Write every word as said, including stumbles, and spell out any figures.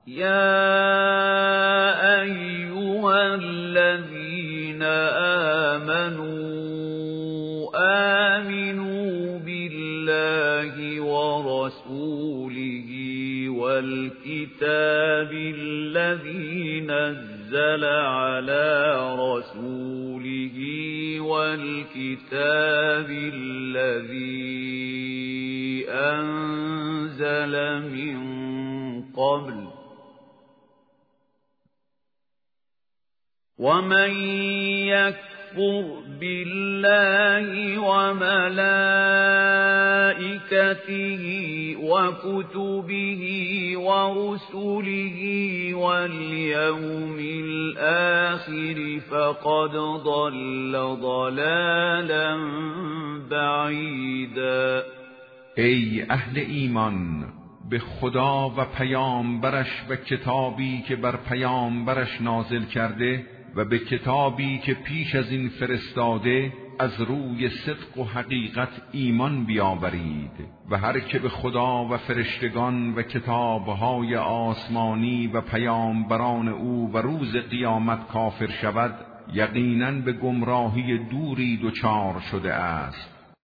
يا أيها الذين آمنوا آمنوا بالله ورسوله والكتاب الذي نزل على رسوله والكتاب الذي أنزل من قبل ومن يكفر بالله وملائكته وكتبه ورسله واليوم الآخر فقد ضل ضلالا بعيدا. ای اهل ایمان، به خدا و پیامبرش و کتابی که بر پیامبرش نازل کرده و به کتابی که پیش از این فرستاده از روی صدق و حقیقت ایمان بیاورید و هر که به خدا و فرشتگان و کتابهای آسمانی و پیامبران او و روز قیامت کافر شود یقیناً به گمراهی دوری دچار شده است.